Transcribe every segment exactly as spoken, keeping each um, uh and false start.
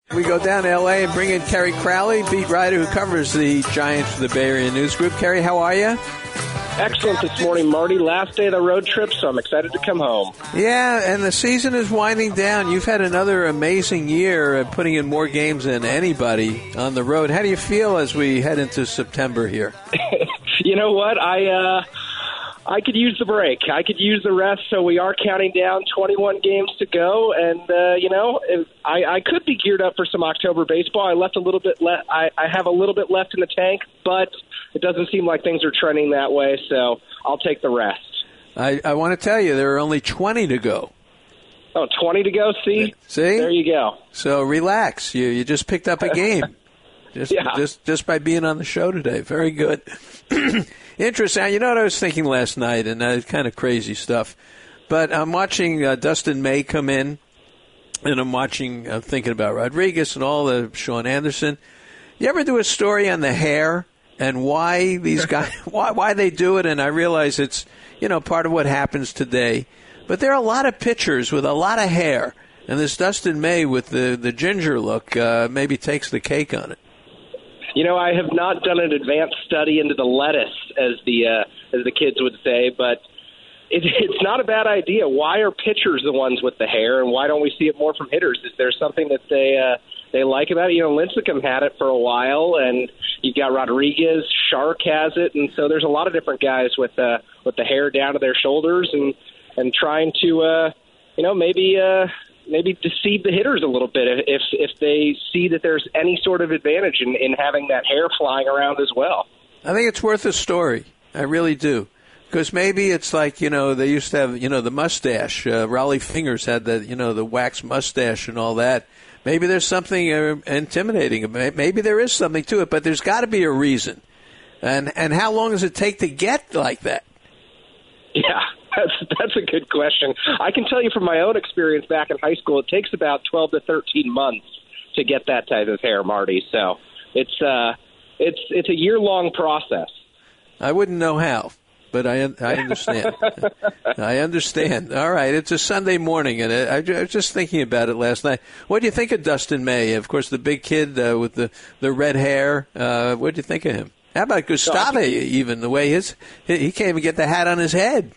We go down to L A and bring in Kerry Crowley, beat writer who covers the Giants for the Bay Area News Group. Kerry, how are you? Excellent this morning, Marty. Last day of the road trip, so I'm excited to come home. Yeah, and the season is winding down. You've had another amazing year at putting in more games than anybody on the road. How do you feel as we head into September here? You know what? I uh, I could use the break. I could use the rest, so we are counting down twenty-one games to go. And, uh, you know, if I, I could be geared up for some October baseball. I left a little bit le- I, I have a little bit left in the tank, but it doesn't seem like things are trending that way, so I'll take the rest. I, I want to tell you, there are only twenty to go. Oh, twenty to go? See? See? There you go. So relax. You you just picked up a game just, yeah. just, just by being on the show today. Very good. Interesting. You know what I was thinking last night, and uh, kind of crazy stuff. But I'm watching uh, Dustin May come in, and I'm watching, I'm thinking about Rodriguez and all the Sean Anderson. You ever do a story on the hair and why these guys, why why they do it? And I realize it's, you know, part of what happens today. But there are a lot of pitchers with a lot of hair, and this Dustin May with the, the ginger look uh, maybe takes the cake on it. You know, I have not done an advanced study into the lettuce, as the uh, as the kids would say, but it, it's not a bad idea. Why are pitchers the ones with the hair, and why don't we see it more from hitters? Is there something that they uh, they like about it? You know, Lincecum had it for a while, and you've got Rodriguez, Shark has it, and so there's a lot of different guys with uh, with the hair down to their shoulders, and and trying to uh, you know maybe. Uh, maybe deceive the hitters a little bit if if they see that there's any sort of advantage in, in having that hair flying around as well. I think it's worth a story. I really do. Because maybe it's like, you know, they used to have, you know, the mustache. Uh, Raleigh Fingers had the, you know, the wax mustache and all that. Maybe there's something uh, intimidating. Maybe there is something to it, but there's got to be a reason. And and how long does it take to get like that? Yeah. That's that's a good question. I can tell you from my own experience back in high school, it takes about twelve to thirteen months to get that type of hair, Marty. So it's uh, it's it's a year long process. I wouldn't know how, but I I understand. I understand. All right, it's a Sunday morning, and I, I was just thinking about it last night. What do you think of Dustin May? Of course, the big kid uh, with the the red hair. Uh, what do you think of him? How about Gustave? Even the way his he can't even get the hat on his head.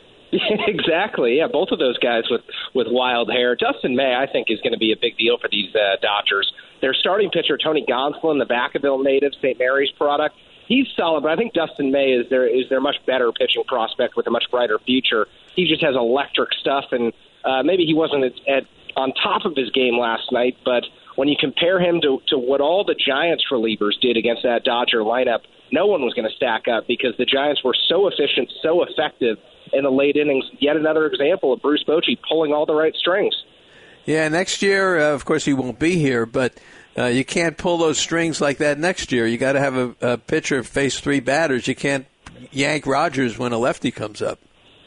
Exactly. Yeah, both of those guys with, with wild hair. Dustin May, I think, is going to be a big deal for these uh, Dodgers. Their starting pitcher, Tony Gonsolin, the Vacaville native, Saint Mary's product, he's solid, but I think Dustin May is their is their much better pitching prospect with a much brighter future. He just has electric stuff, and uh, maybe he wasn't at, at on top of his game last night, but when you compare him to, to what all the Giants relievers did against that Dodger lineup, no one was going to stack up because the Giants were so efficient, so effective in the late innings. Yet another example of Bruce Bochy pulling all the right strings. Yeah, next year, uh, of course, he won't be here, but uh, you can't pull those strings like that next year. You got to have a, a pitcher face three batters. You can't yank Rogers when a lefty comes up.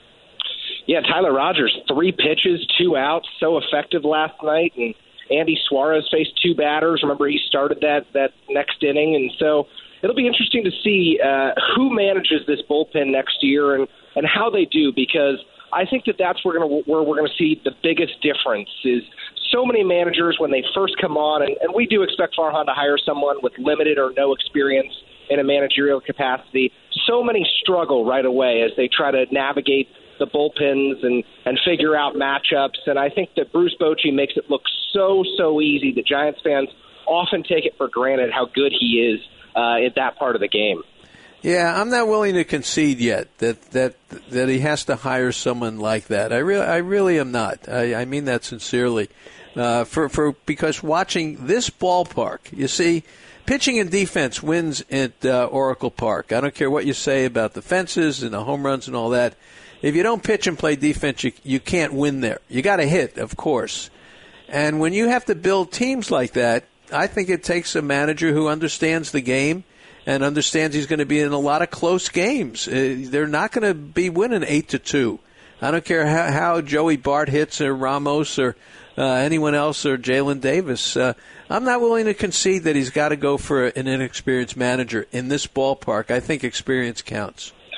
Yeah, Tyler Rogers, three pitches, two outs, so effective last night, and Andy Suarez faced two batters. Remember, he started that that next inning, and so it'll be interesting to see uh, who manages this bullpen next year and, and how they do, because I think that that's where, gonna, where we're going to see the biggest difference is so many managers when they first come on, and, and we do expect Farhan to hire someone with limited or no experience in a managerial capacity. So many struggle right away as they try to navigate the bullpens and, and figure out matchups. And I think that Bruce Bochy makes it look so, so easy that Giants fans often take it for granted how good he is uh, at that part of the game. Yeah, I'm not willing to concede yet that that that he has to hire someone like that. I really, I really am not. I, I mean that sincerely. Uh, for for because watching this ballpark, you see, pitching and defense wins at uh, Oracle Park. I don't care what you say about the fences and the home runs and all that. If you don't pitch and play defense, you you can't win there. You got to hit, of course. And when you have to build teams like that, I think it takes a manager who understands the game and understands he's going to be in a lot of close games. Uh, they're not going to be winning eight to two. I don't care how, how Joey Bart hits or Ramos or uh, anyone else or Jalen Davis. Uh, I'm not willing to concede that he's got to go for an inexperienced manager in this ballpark. I think experience counts.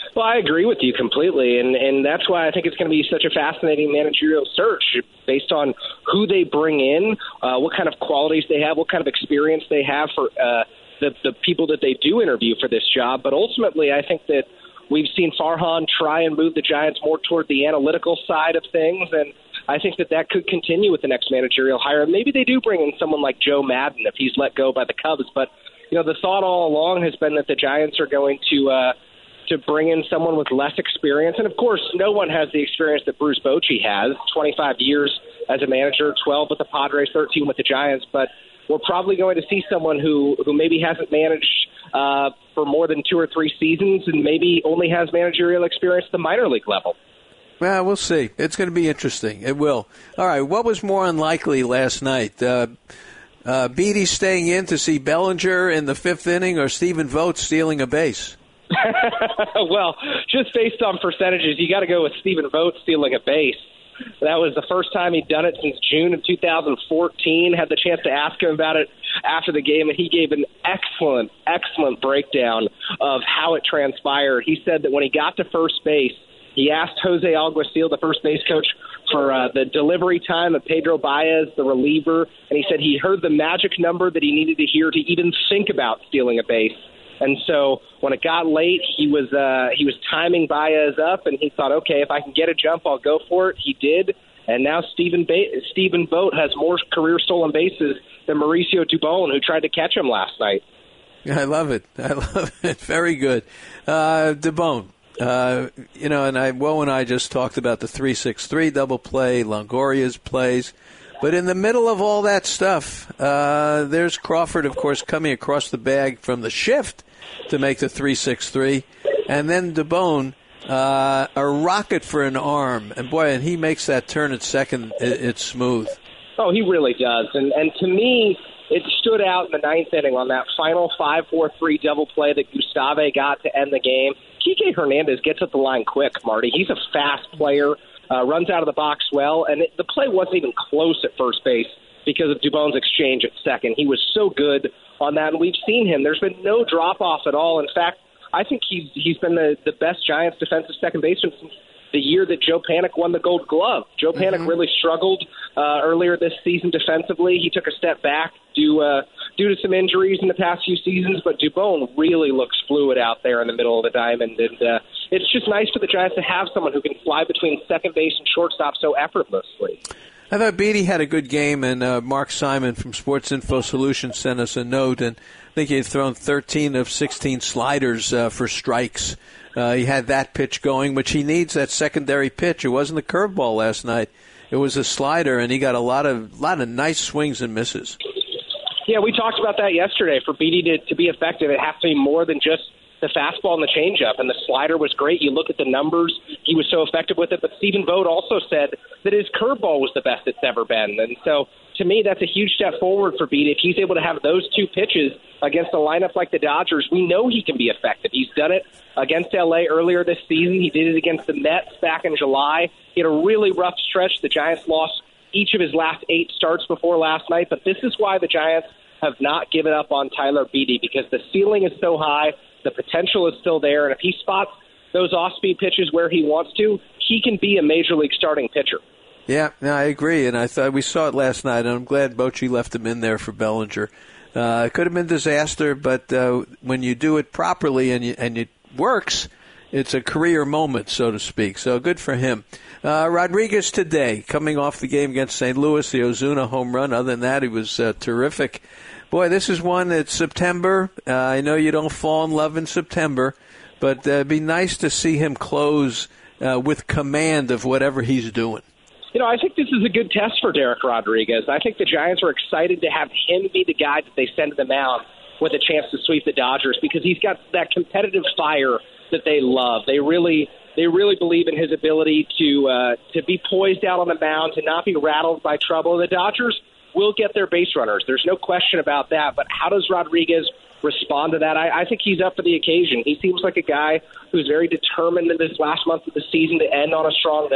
Well, I agree with you completely, and, and that's why I think it's going to be such a fascinating managerial search based on who they bring in, uh, what kind of qualities they have, what kind of experience they have for uh, the, the people that they do interview for this job. But ultimately, I think that we've seen Farhan try and move the Giants more toward the analytical side of things, and I think that that could continue with the next managerial hire. Maybe they do bring in someone like Joe Madden if he's let go by the Cubs, but you know the thought all along has been that the Giants are going to uh, – to bring in someone with less experience. And, of course, no one has the experience that Bruce Bochy has, twenty-five years as a manager, twelve with the Padres, thirteen with the Giants. But we're probably going to see someone who, who maybe hasn't managed uh, for more than two or three seasons and maybe only has managerial experience at the minor league level. Well, we'll see. It's going to be interesting. It will. All right, what was more unlikely last night? Uh, uh, Beatty staying in to see Bellinger in the fifth inning or Stephen Vogt stealing a base? Well, just based on percentages, you got to go with Stephen Vogt stealing a base. That was the first time he'd done it since June of two thousand fourteen. Had the chance to ask him about it after the game, and he gave an excellent, excellent breakdown of how it transpired. He said that when he got to first base, he asked Jose Alguacil, the first base coach, for uh, the delivery time of Pedro Baez, the reliever, and he said he heard the magic number that he needed to hear to even think about stealing a base. And so when it got late, he was uh, he was timing Baez up, and he thought, okay, if I can get a jump, I'll go for it. He did, and now Stephen ba- Stephen Vogt has more career stolen bases than Mauricio Dubon, who tried to catch him last night. I love it. I love it. Very good. Uh, Dubon, uh, you know, and I, Woe and I just talked about the three six three double play, Longoria's plays. But in the middle of all that stuff, uh, there's Crawford, of course, coming across the bag from the shift to make the three six three. And then Dubon, uh, a rocket for an arm. And, boy, and he makes that turn at second. It, it's smooth. Oh, he really does. And, and to me, it stood out in the ninth inning on that final five four three double play that Gustave got to end the game. Kike Hernandez gets at the line quick, Marty. He's a fast player. Uh, runs out of the box well, and it, the play wasn't even close at first base because of Dubon's exchange at second. He was so good on that, and we've seen him. There's been no drop-off at all. In fact, I think he's he's been the, the best Giants defensive second baseman since the year that Joe Panik won the Gold Glove. Joe Panik mm-hmm. really struggled uh, earlier this season defensively. He took a step back due, uh, due to some injuries in the past few seasons, but Dubon really looks fluid out there in the middle of the diamond, and uh, it's just nice for the Giants to have someone who can fly between second base and shortstop so effortlessly. I thought Beatty had a good game, and uh, Mark Simon from Sports Info Solutions sent us a note, and I think he had thrown thirteen of sixteen sliders uh, for strikes. Uh, he had that pitch going, which he needs, that secondary pitch. It wasn't the curveball last night. It was a slider, and he got a lot of lot of nice swings and misses. Yeah, we talked about that yesterday. For Beatty to, to be effective, it has to be more than just the fastball and the changeup, and the slider was great. You look at the numbers, he was so effective with it. But Stephen Vogt also said that his curveball was the best it's ever been. And so, to me, that's a huge step forward for Beatty. If he's able to have those two pitches against a lineup like the Dodgers, we know he can be effective. He's done it against L A earlier this season. He did it against the Mets back in July. He had a really rough stretch. The Giants lost each of his last eight starts before last night. But this is why the Giants have not given up on Tyler Beatty, because the ceiling is so high. The potential is still there, and if he spots those off-speed pitches where he wants to, he can be a major league starting pitcher. Yeah, no, I agree, and I thought we saw it last night, and I'm glad Bochy left him in there for Bellinger. Uh, it could have been disaster, but uh, when you do it properly and you, and it works, it's a career moment, so to speak. So good for him. Uh, Rodriguez today, coming off the game against Saint Louis, the Ozuna home run. Other than that, he was uh, terrific. Boy, this is one that's September. Uh, I know you don't fall in love in September, but uh, it'd be nice to see him close uh, with command of whatever he's doing. You know, I think this is a good test for Derek Rodriguez. I think the Giants are excited to have him be the guy that they send to the mound with a chance to sweep the Dodgers, because he's got that competitive fire that they love. They really they really believe in his ability to uh, to be poised out on the mound, to not be rattled by trouble. The Dodgers will get their base runners. There's no question about that. But how does Rodriguez respond to that? I, I think he's up for the occasion. He seems like a guy who's very determined in this last month of the season to end on a strong note.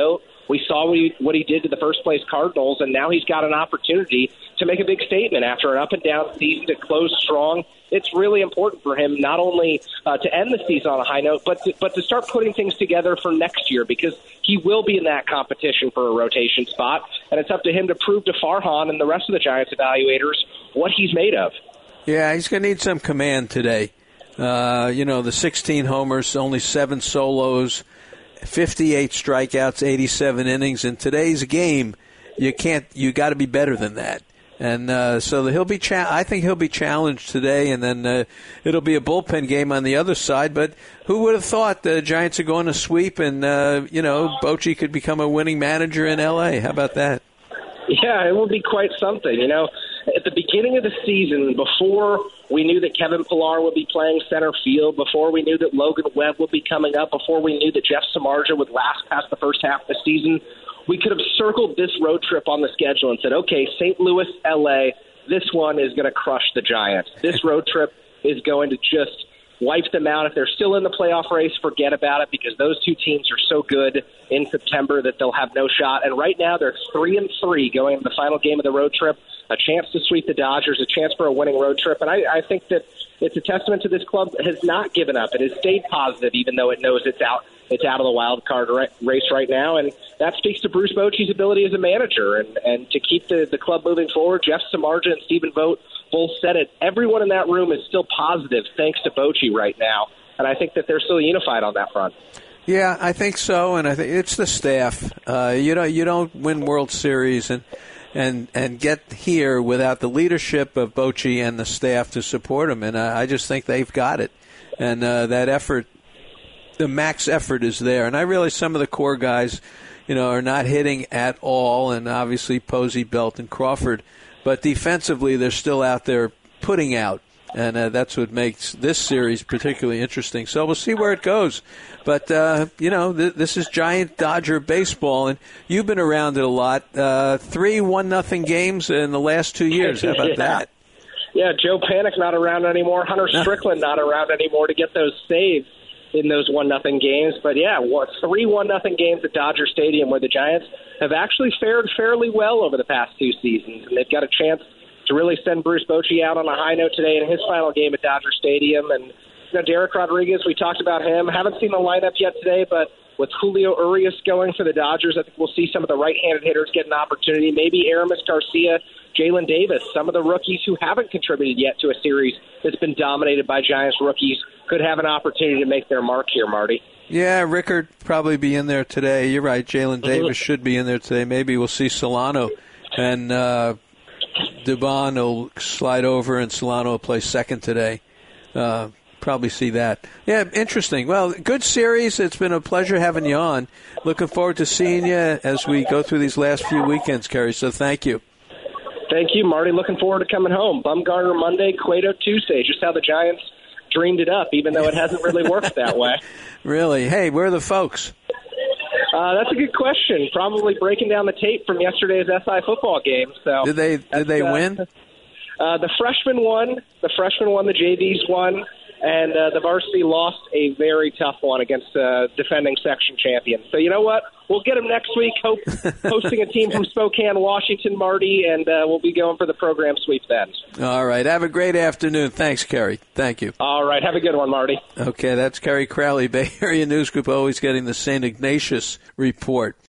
We saw what he, what he did to the first-place Cardinals, and now he's got an opportunity to make a big statement after an up-and-down season to close strong. It's really important for him not only uh, to end the season on a high note, but to, but to start putting things together for next year, because he will be in that competition for a rotation spot, and it's up to him to prove to Farhan and the rest of the Giants evaluators what he's made of. Yeah, he's going to need some command today. Uh, you know, the sixteen homers, only seven solos, fifty-eight strikeouts, eighty-seven innings. In today's game, you can't. You got to be better than that. And uh, so he'll be. Cha- I think he'll be challenged today, and then uh, it'll be a bullpen game on the other side. But who would have thought the Giants are going to sweep, and uh, you know, Bochy could become a winning manager in L A? How about that? Yeah, it will be quite something. You know, at the beginning of the season, before we knew that Kevin Pillar would be playing center field, before we knew that Logan Webb would be coming up, before we knew that Jeff Samardzija would last past the first half of the season, we could have circled this road trip on the schedule and said, okay, Saint Louis, L A, this one is going to crush the Giants. This road trip is going to just wipe them out. If they're still in the playoff race, forget about it, because those two teams are so good in September that they'll have no shot. And right now they're three and three going into the final game of the road trip, a chance to sweep the Dodgers, a chance for a winning road trip. And I, I think that it's a testament to this club that has not given up. It has stayed positive, even though it knows it's out it's out of the wild card race right now. And that speaks to Bruce Bochy's ability as a manager and, and to keep the, the club moving forward. Jeff Samardzija and Stephen Vogt both said it. Everyone in that room is still positive thanks to Bochy right now. And I think that they're still unified on that front. Yeah, I think so, and I think it's the staff. Uh, you know, you don't win World Series and and and get here without the leadership of Bochy and the staff to support him, and I, I just think they've got it. And uh, that effort, the max effort is there. And I realize some of the core guys, you know, are not hitting at all, and obviously Posey, Belt, and Crawford. But defensively, they're still out there putting out. And uh, that's what makes this series particularly interesting. So we'll see where it goes. But, uh, you know, th- this is Giant Dodger baseball, and you've been around it a lot. Uh, three one-nothing games in the last two years. How about yeah. that? Yeah, Joe Panik not around anymore. Hunter Strickland not around anymore to get those saves in those one-nothing games. But, yeah, what, three one-nothing games at Dodger Stadium where the Giants have actually fared fairly well over the past two seasons, and they've got a chance to really send Bruce Bochy out on a high note today in his final game at Dodger Stadium. And, you know, Derek Rodriguez, we talked about him. Haven't seen the lineup yet today, but with Julio Urias going for the Dodgers, I think we'll see some of the right-handed hitters get an opportunity. Maybe Aramis Garcia, Jalen Davis, some of the rookies who haven't contributed yet to a series that's been dominated by Giants rookies could have an opportunity to make their mark here, Marty. Yeah, Rickard probably be in there today. You're right. Jalen Davis should be in there today. Maybe we'll see Solano and uh, Dubon will slide over and Solano will play second today. Uh, probably see that. Yeah, interesting. Well, good series. It's been a pleasure having you on. Looking forward to seeing you as we go through these last few weekends, Kerry. So thank you. Thank you, Marty. Looking forward to coming home. Bumgarner Monday, Cueto Tuesday. Just how the Giants dreamed it up, even though it hasn't really worked that way. Really? Hey, where are the folks? Uh, that's a good question. Probably breaking down the tape from yesterday's S I football game. So did they did they uh, win? Uh, the freshmen won. The freshmen won. The J Vs won. And uh, the varsity lost a very tough one against uh, defending section champions. So you know what? We'll get them next week, hope, hosting a team from Spokane, Washington, Marty, and uh, we'll be going for the program sweep then. All right. Have a great afternoon. Thanks, Kerry. Thank you. All right. Have a good one, Marty. Okay, that's Kerry Crowley, Bay Area News Group, always getting the Saint Ignatius report.